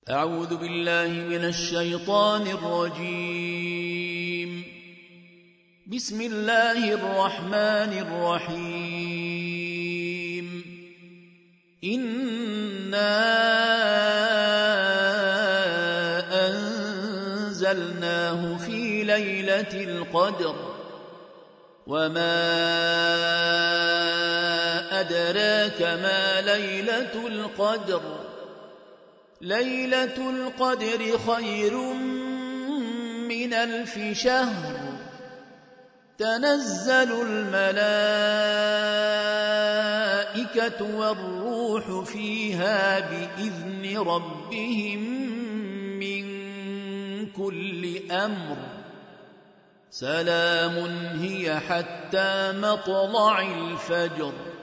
أعوذ بالله من الشيطان الرجيم. بسم الله الرحمن الرحيم. إنا أنزلناه في ليلة القدر وما أدراك ما ليلة القدر ليلة القدر خير من 1000 شهر تنزل الملائكة والروح فيها بإذن ربهم من كل أمر سلام هي حتى مطلع الفجر.